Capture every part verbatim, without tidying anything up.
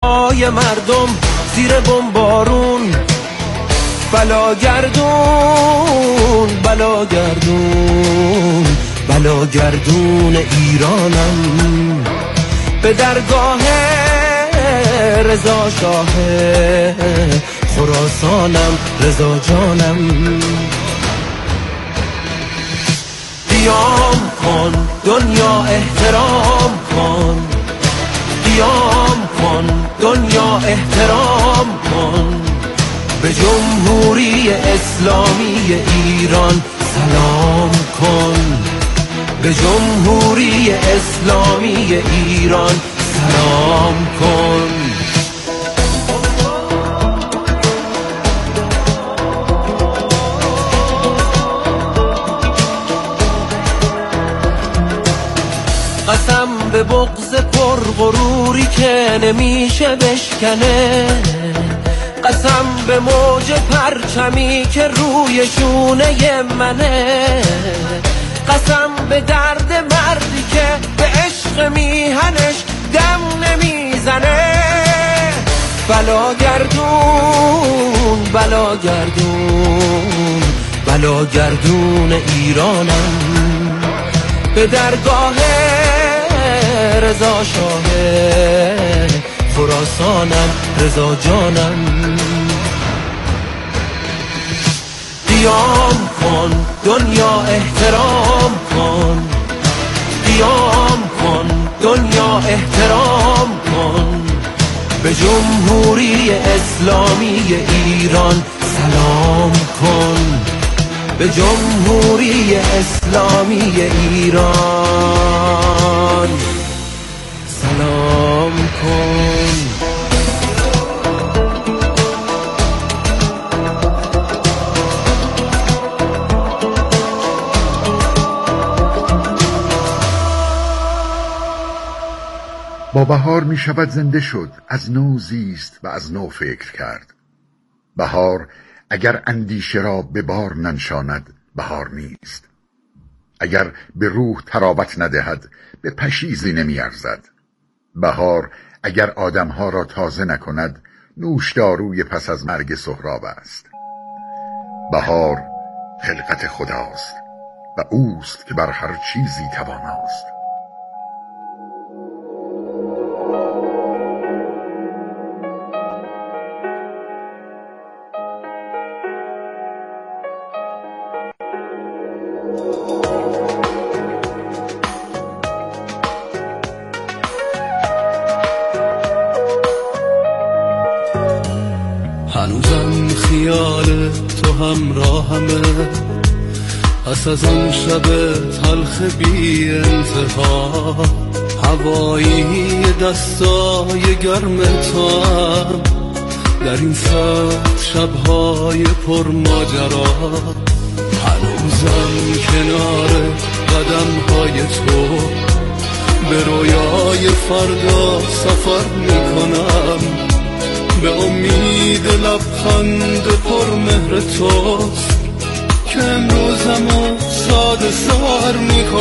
های مردم زیر بمبارون، بلا گردون بلا گردون بلا گردون ایرانم، به درگاه رضا شاه خراسانم رضا جانم. قیام کن دنیا احترام کن، قیام کن دنیا احترام کن، به جمهوری اسلامی ایران سلام کن، به جمهوری اسلامی ایران سلام کن. قسم به بغض پرغروری که نمیشه بشکنه، قسم به موج پرچمی که روی شونه منه، قسم به درد مردی که به عشق میهنش دم نمیزنه. بلا گردون بلا گردون بلا گردون ایرانم، به درگاه رضا شاه خراسانم رضا جانم. قیام کن دنیا احترام کن، قیام کن دنیا احترام کن، به جمهوری اسلامی ایران سلام کن، به جمهوری اسلامی ایران سلام کن. با بهار می شود زنده شد، از نو زیست و از نو فکر کرد. بهار اگر اندیشه را به بار ننشاند بهار نیست، اگر به روح تراوت ندهد به پشیزی نمی ارزد. بهار اگر آدمها را تازه نکند نوشداروی پس از مرگ سهراب است. بهار خلقت خداست و اوست که بر هر چیزی تواناست. هنوزم خیال تو همراهمه، پس از آن شب تلخ بی انتها، هوایی دستای گرم تو هم در این سخت شبهای پر ماجرا. هنوزم کنار قدمهای تو به رویای فردا سفر میکنم، به امید لبخند پر مهر توست که امروزمو ساده سر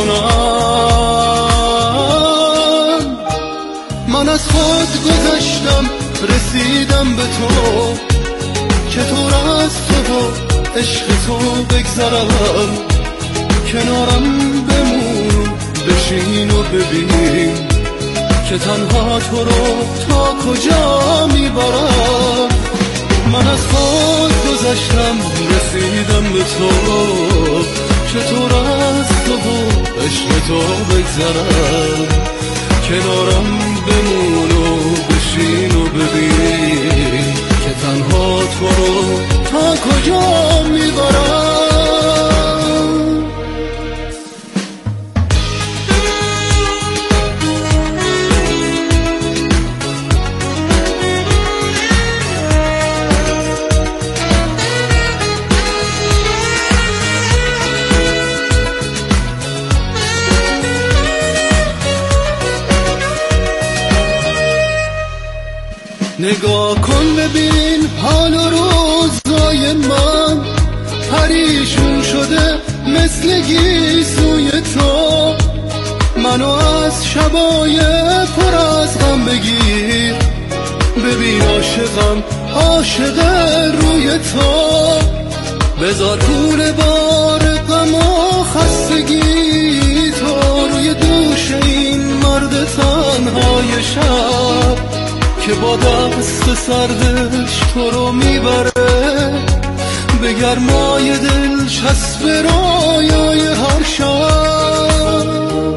میکنم. من از خود گذشتم رسیدم به تو، چطور از تو و عشق تو بگذرم، کنارم بمون بشین و ببین که تنها تو رو تا کجا میبرم. من از خود گذشتم رسیدم به تو، چطور از تو و عشق تو بگذرم، کنارم بمون و بشین و ببین که تنها تو رو تا کجا میبرم. نگاه کن ببین حال و روزای من پریشون شده مثل گیسوی تو. منو از شبای پر از غم بگیر، ببین عاشقم عاشق روی تو، بذار پول بار غم و خستگی تو روی دوش این مرد تنهای شب که با دست سردش تو رو میبره به گرمای دل چسب رویای هر شب.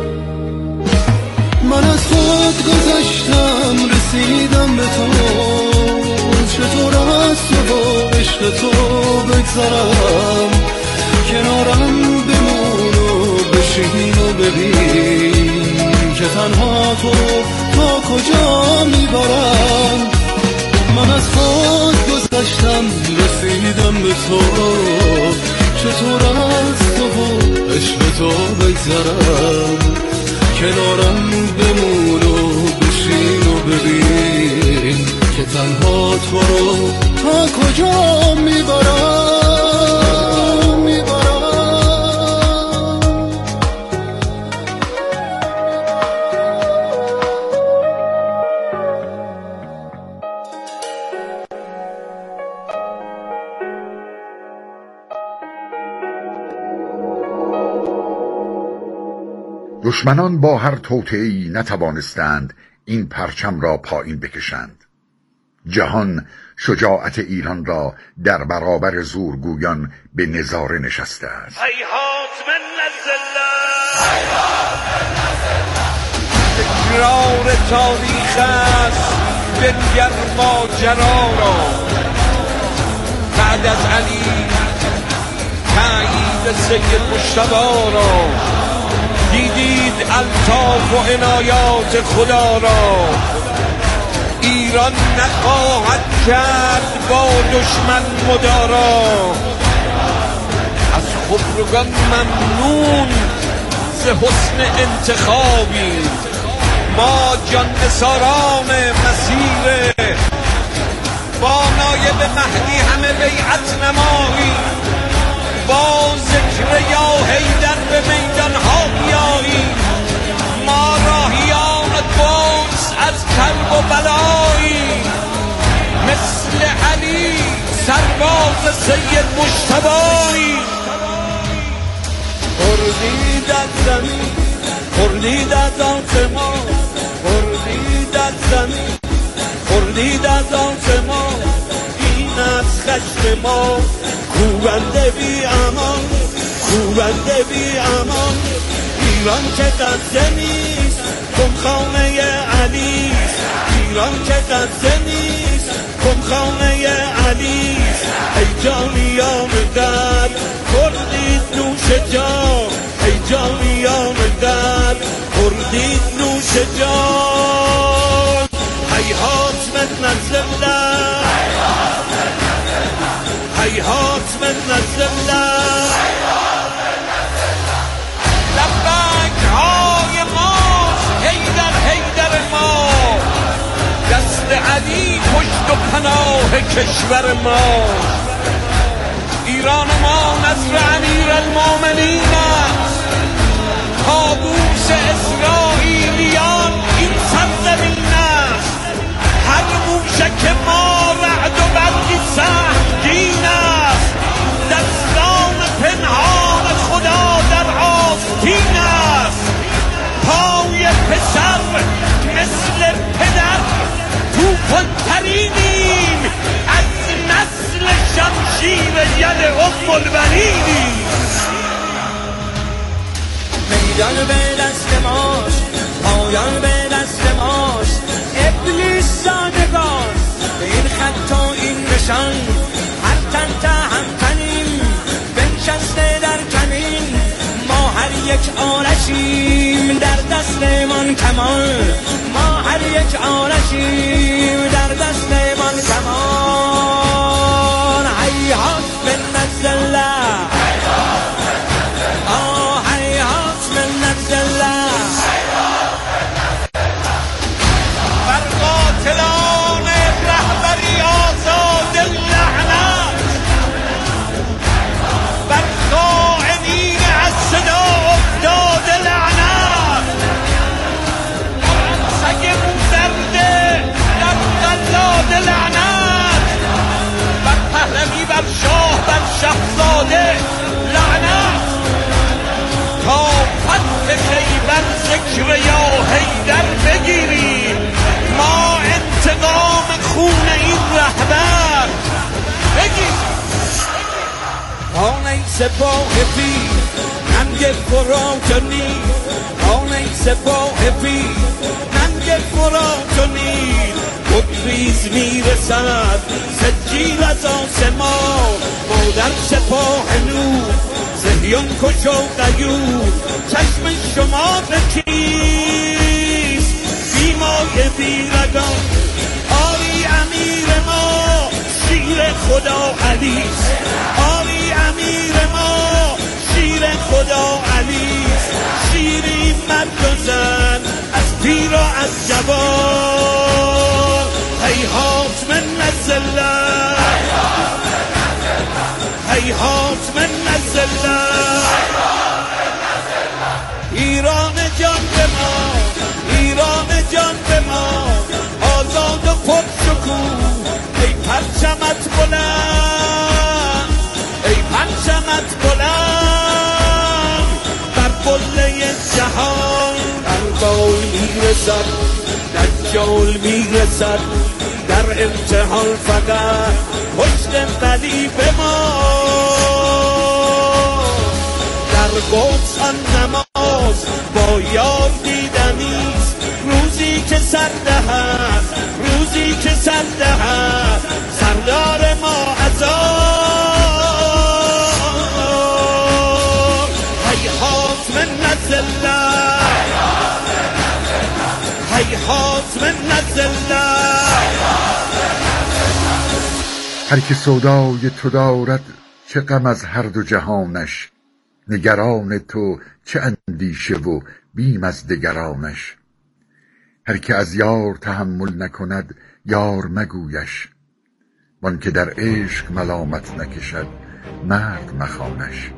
من از خود گذشتم رسیدم به تو، چطور از تو و عشق تو بگذرم، کنارم بمون و بشین و ببین که تنها تو تا کجا میبرم. من از خود گذشتم رسیدم به تو، چطور از تو و عشق تو بگذرم، کنارم بمون و بشین و ببین که تنها تو رو تا کجا میبرم میبرم. دشمنان با هر توطئه‌ای نتوانستند این پرچم را پایین بکشند. جهان شجاعت ایران را در برابر زورگویان به نظاره نشسته است. هیهات من الله، تکرار تاریخ است، بنگر ماجرا را. بعد از علی تایید سید مجتبی را، دیدید الطاف و عنایات خدا را. ایران نخواهد کرد با دشمن مدارا، از خبرگان ممنون ز حسن انتخابی. ما جان نثاران مسیر با نایب مهدی همه بیعت نمایی، با ذکر یا حیدر به میدان ها بیایی. ما راهیان قدس از کرب و بلایی، مثل علی سرباز سید مجتبی. خورشید از زمین، خورشید از آسمان، خورشید از زمین، خورشید از آسمان. این از خشم ما کوبنده بی امان، کوبنده بی امان. ایران که غزه نیست خمخانه علی، ایران که غزه نیست خمخانه علی. ای جانیان در خوردید نوش جان، ای جانیان در خوردید نوش جان. هیهات من نزله، هیهات من نزله، لبک های ماست حیدر حیدر ما. دست علی پشت و پناه کشور ما. ایران ما نصر امیر المومنین است، طاووس اسرائیلیان این سرزمین است. هر موشک ما رعد و برقی سهمگین است، دستان پنهان خدا در آستین است. پای پسر مثل پدر توفان‌ترینیم، از نسل شمشیر ید ام البنینیم. میدان به دست ماست، پایان به دست ماست. ابلیس زادگان به این خط و این نشان، هر تن تهمتنیم بنشسته در کمین. ما هر یک آرشیم در دستمان کمان، ما هر یک آرشیم در دستمان کمان. هیهات من نزله، آه هیهات من نزله. بر قاتلان رهبری آزاد لعنت، بر خائنین از صدا افتاده لعنت. سگ مودرده سپاه پیر ننگ فرات و نیل آن ای سپاه پیر ننگ فرات و نیل بگریز میرسد سجیل از آسمان مادر سپاه نور صهیون کش و غیور چشم شما کیست بیمای بیرگان آری امیر ما شیر خدا علیست آری امیر ما شیر خدا علیست شیری مرد و زن از پیر و از جوان هیهات من نزله هیهات من نزله ایران جان به ما ایران جان به ما آزاد و پرشکوه ای پرچمت بلند ای پرچمت بلند بر قله جهان اربال میرسد دجال میرسد در امتحان فقط پشت ولی به ما در قدس آن نماز با یار دیدنیست روزی که سر دهد روزی که سر دهد سردار ما عذاب هیهات من نزله هیهات من نزله هر که سودای تو دارد چه غم از هر دو جهانش نگران تو چه اندیشه و بیم از دگرانش هر که از یار تحمل نکند یار مگویش وان که در عشق ملامت نکشد مرد مخوانش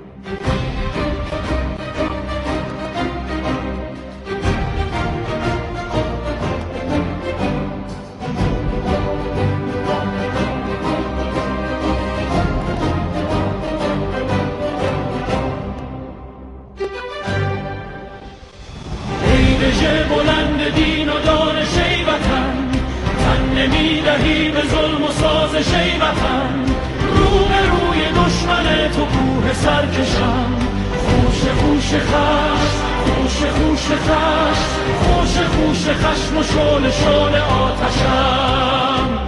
رژه بلند دین و دانش ای وطن تن نمیدهی به ظلم و سازش ای وطن رو به روی دشمن تو کوه سرکشم خوش خوش خشم خوش خوش خشم خوش خوش خشم و شعله شعله آتشم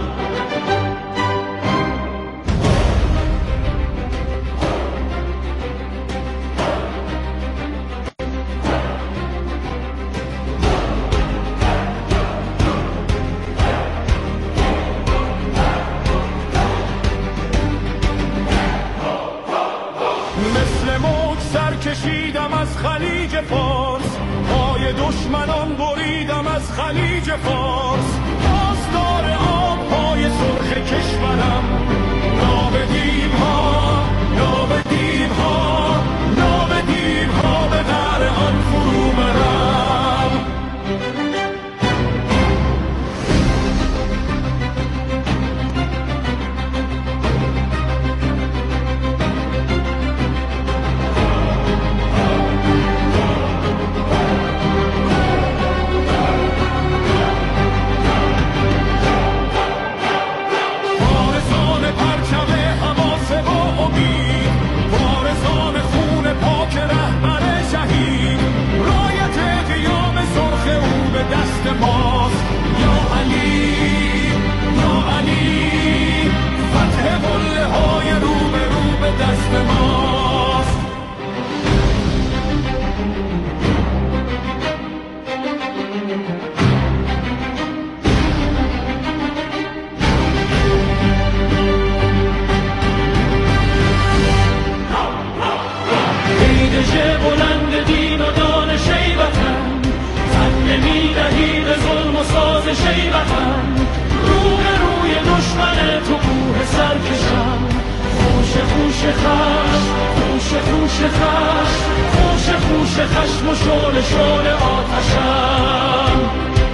کشیدم از خلیج فارس پای دشمنان بریدم از خلیج فارس پاسدار آبهای سرخ کشورم ناب دیوها ناب دیوها ناب دیوها به غر آن فرو برم خشم و شعله شعله آتشم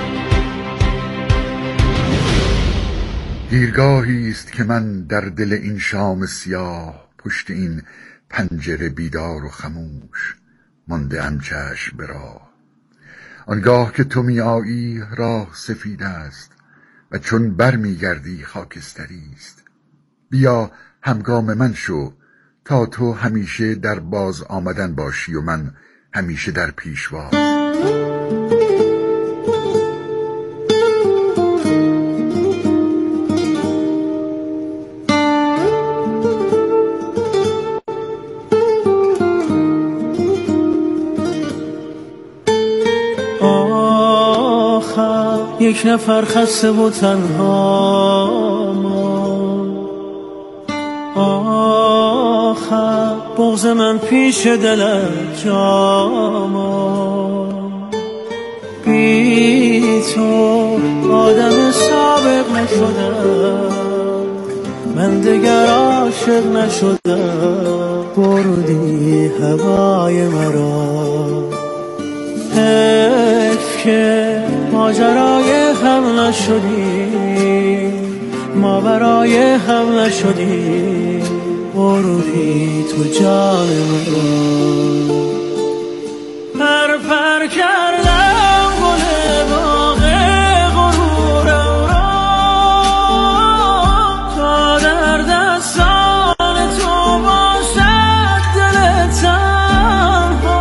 دیرگاهی است که من در دل این شام سیاه پشت این پنجره بیدار و خموش مانده ام چشم به راه آنگاه که تو می آیی راه سفید است و چون بر می گردی خاکستری است بیا همگام من شو تا تو همیشه در باز آمدن باشی و من همیشه در پیشواز. یک نفر خسته و تنها ما، آخر بغض من پیش دلت جاما. بی تو آدم سابق نشدم، من دگر عاشق نشدم. بردی هوای مرا، حیف که ماجرای هم نشدی، ما برای هم نشدی. بردی تو جان من، پر پر کردم گل باغ غرورم را، تا در دستان تو باشد دل تنها.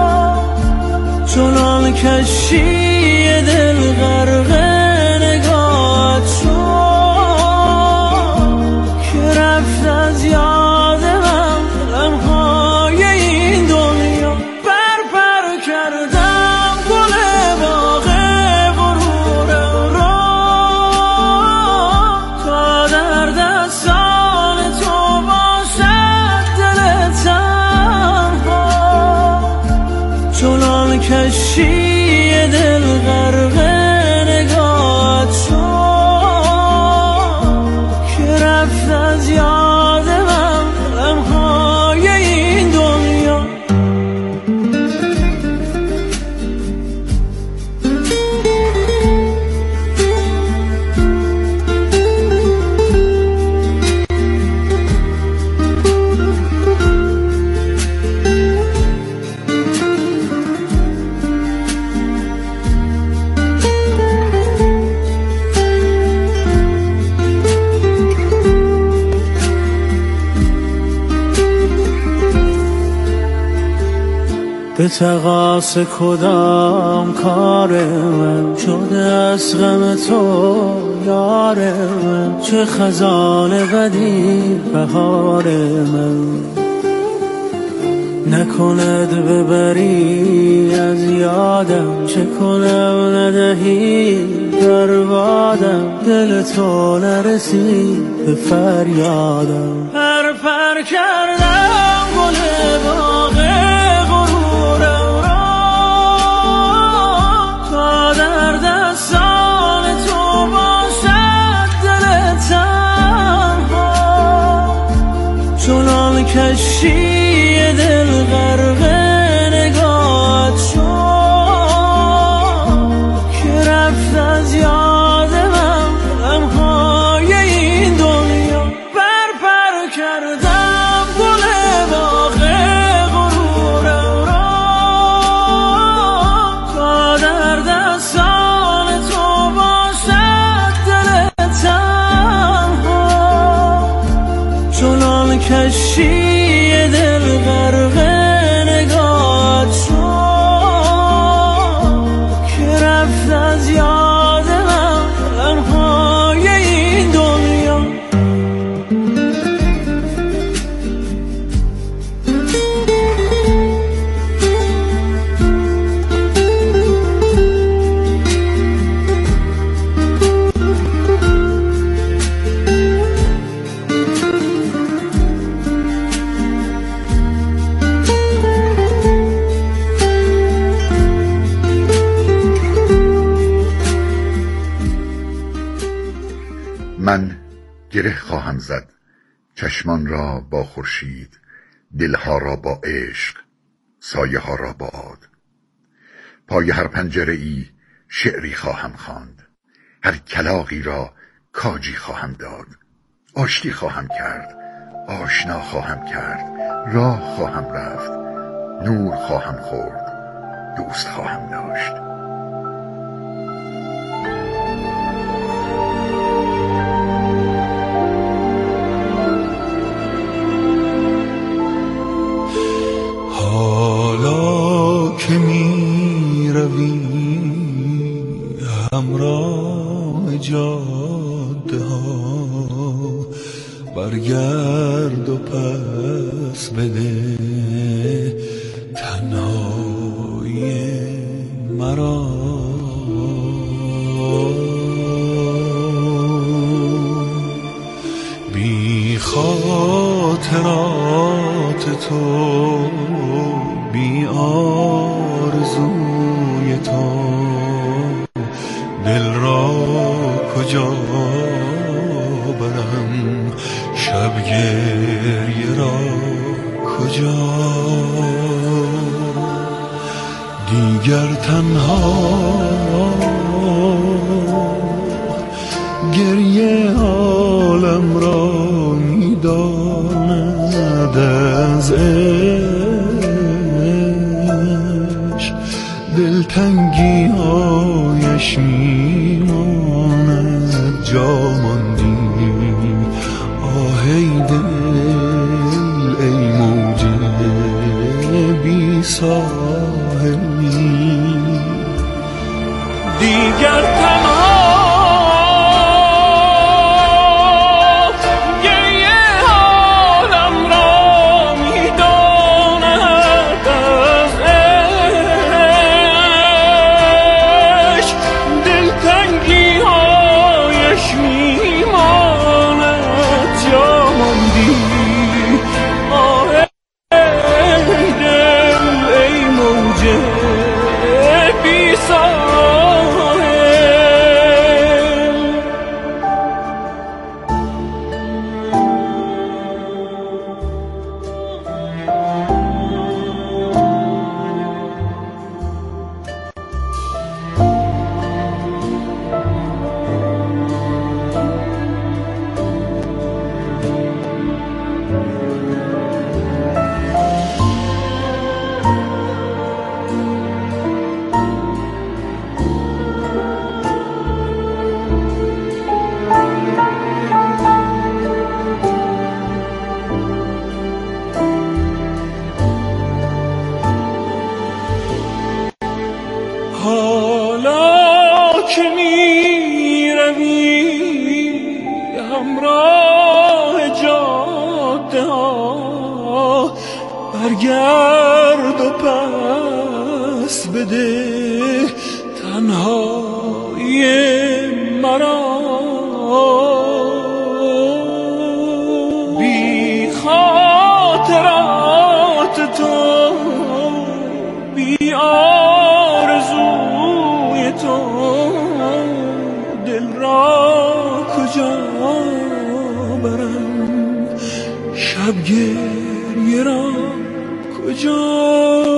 چنان کشی دل غرق نگاهت شد که رفت از یاد من لمحه‌های این دنیا. پر پر کردم گل باغ غرورم را، تا در دستان تو باشد دل تنها. چنان کشی دل غرق نگاهت شد که رفت از یاد من لمحه‌های این دنیا. به تقاص کدام کار من شده از غم تو یار من؟ چه خزان بدی بهار من، نکند ببری از یادم. چه کنم ندهی بربادم، دل تو نرسید به فریادم. پر پر کردم گل باغ غرورم را، تا در دستان تو باشد دل تنها. چنان کشی دل غرق نگاهت شد که رفت از یاد من لمحه‌های این دنیا. پر پر کردم گل باغ غرورم را، تا در دستان تو باشد دل تنها. چنان کشی دل غرق نگاهت شد که رفت از یاد من لمحه‌های این دنیا. من گره خواهم زد چشمان را با خورشید، دلها را با عشق، سایه ها را با عاد. پای هر پنجره ای شعری خواهم خواند، هر کلاغی را کاجی خواهم داد. آشتی خواهم کرد، آشنا خواهم کرد، راه خواهم رفت، نور خواهم خورد، دوست خواهم داشت. همراه جاده ها، برگرد و پس بده تنهایی مرا. بی خاطرات تو، بی آرزوی تو، دل را کجا برم، شب گریه را کجا. دیگر تنها گریه عالم را میداند، از عشق دلتنگی هایش میماند. جا ماندی آه ای دل، ای موج بی ساحلی. دیگر تنها برگرد و پس بده تنهایی مرا. بی خاطرات تو، بی آرزوی تو، دل را کجا برم، شب گریه را کجا.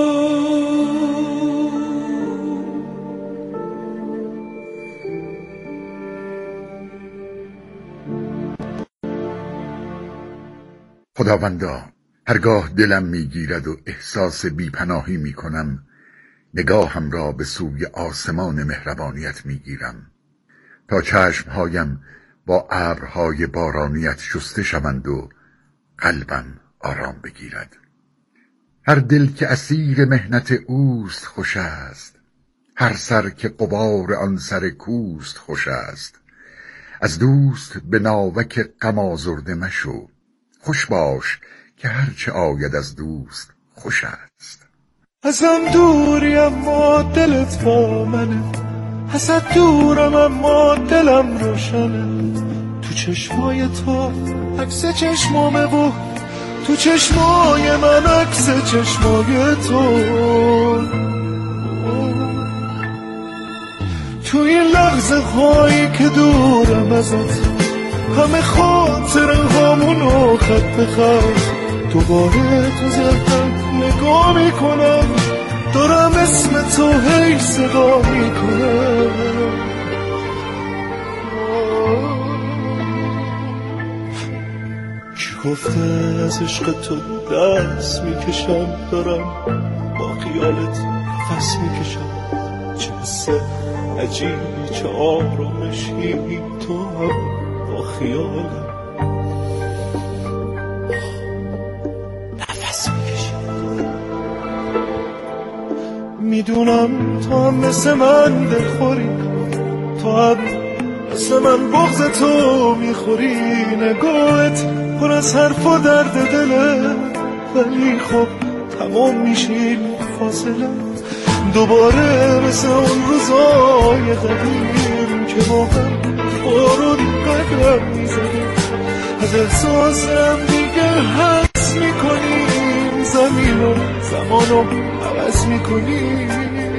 خداوندا، هرگاه دلم میگیرد و احساس بیپناهی میکنم، نگاهم را به سوی آسمان مهربانیت میگیرم تا چشمهایم با ابرهای بارانیت شسته شوند و قلبم آرام بگیرد. هر دل که اسیر محنت اوست خوش است، هر سر که غبار آن سر کوست خوش است. از دوست به ناوک غم آزرده مشو، خوش باش که هرچه آید از دوست خوش است. ازم دوری اما دلت با منه، ازت دورم اما دلم روشنه. تو چشمای تو عکس چشمامه و تو چشمای من عکس چشمای تو. تو این لحظه هایی که دورم ازت، همه خاطره هامونو خط به خط دوباره تو ذهنم نگاه میکنم، دارم اسم تو هی صدا میکنم. کی گفته از عشق تو دست میکشم، دارم با خیالت نفس میکشم. چه حس عجیبی، چه آرامشی، تو هم با خیالم نفس میکشی. میدونم تو هم مثل من دلخوری، تو هم مثل من بغض تو میخوری، نگاهت پر از حرف و درد دله، ولی خب تمام میشه این فاصله. دوباره مثل اون روزای قدیم که با هم بارون قدم میزنیم، از احساسم دیگه حس میکنیم، زمین و زمانو عوض میکنیم.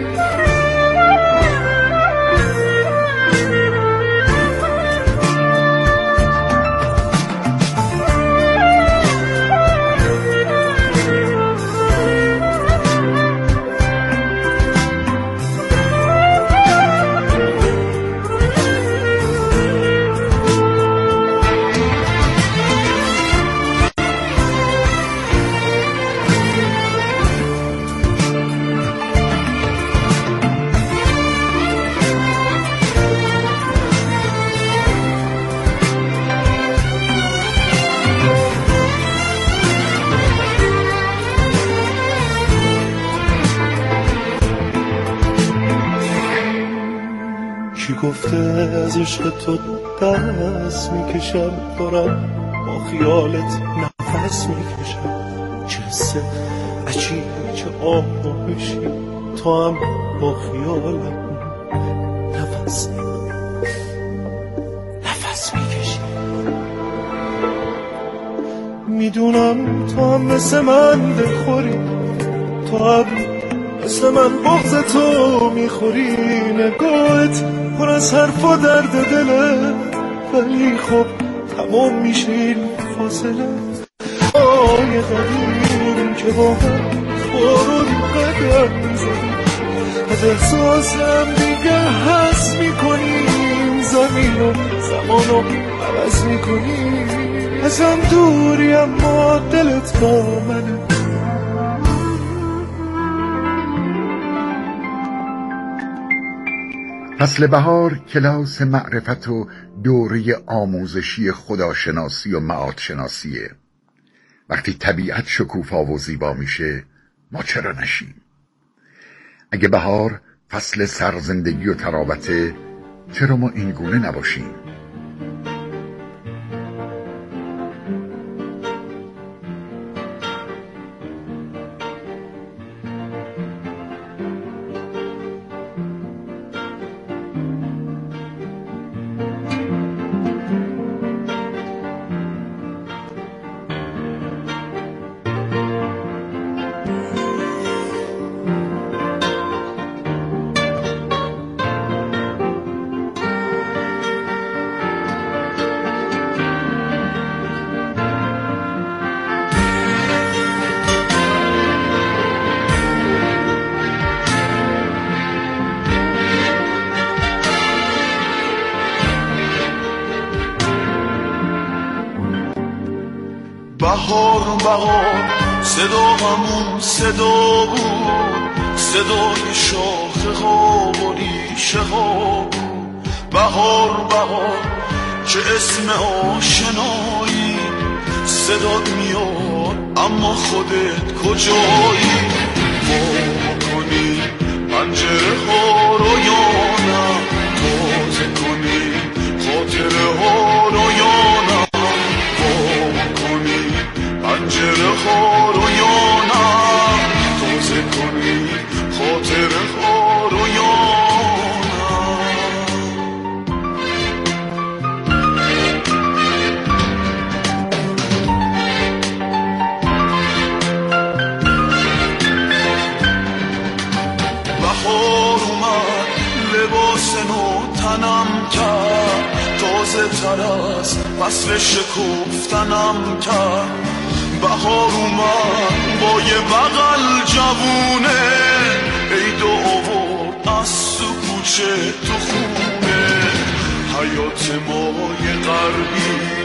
کی گفته از عشق تو دست میکشم، دارم با خیالت نفس میکشم. چه حسه عجیبی، چه آرامشی، تو هم با خیالم نفس نفس میکشی. میدونم تو هم مثل من دلخوری، تو هم مثل من بغض تو میخوری، نگاهت پر از حرف و درد دله، ولی خب تمام میشه این فاصله. آیه قدیم که با هم بارون قدم میزنیم، از احساسم دیگه حس میکنیم، زمین و زمانو عوض میکنیم. از هم دوری اما دلت با منه. فصل بهار کلاس معرفت و دوره آموزشی خداشناسی و معادشناسیه. وقتی طبیعت شکوفا و زیبا میشه، ما چرا نشیم؟ اگه بهار فصل سرزندگی و تراوته، چرا ما این گونه نباشیم؟ بهار بهار صدا همون صدا بود، صدای شاخه ها و ریشه ها بود. بهار بهار چه اسم آشنایی، صدات میاد اما خودت کجایی؟ وا کنی پنجره ها رو یا نه، تازه کنی خاطره ها رو یا نه، پنجره ها رو یا نه، تازه کنی خاطره ها رو یا بهار اومد لباس نو تنم کرد، تازه تر از فصل شکفتنم کرد. بهار اومد با یه بغل جوونه، عید و آورد از تو کوچه تو خونه. حیات ما یه غربی